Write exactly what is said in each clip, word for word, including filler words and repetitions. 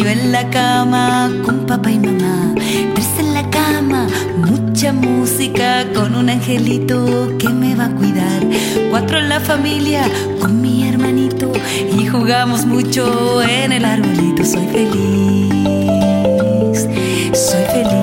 en la cama con papá y mamá. Tres en la cama, mucha música con un angelito que me va a cuidar. Cuatro en la familia con mi hermanito y jugamos mucho en el arbolito. Soy feliz, soy feliz.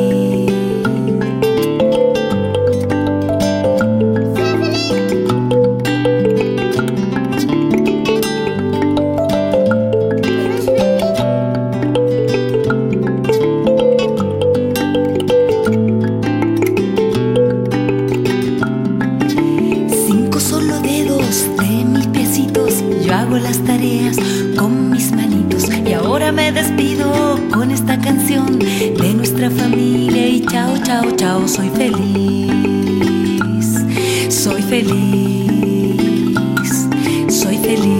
Yo hago las tareas con mis manitos y ahora me despido con esta canción de nuestra familia y chao, chao, chao. Soy feliz, soy feliz, soy feliz.